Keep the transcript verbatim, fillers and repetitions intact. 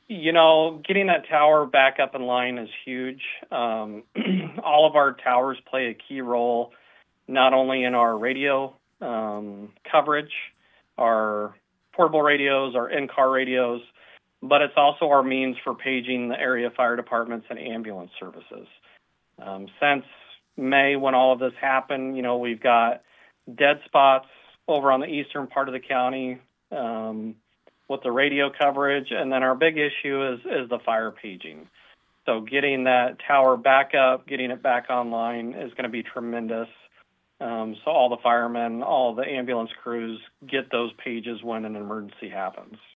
You know, getting that tower back up in line is huge. Um, all of our towers play a key role, not only in our radio um, coverage, our portable radios, our in-car radios, but it's also our means for paging the area fire departments and ambulance services. Um, since May, when all of this happened, you know, we've got dead spots over on the eastern part of the county um, with the radio coverage, and then our big issue is is the fire paging. So getting that tower back up, getting it back online is going to be tremendous. Um, so all the firemen, all the ambulance crews get those pages when an emergency happens.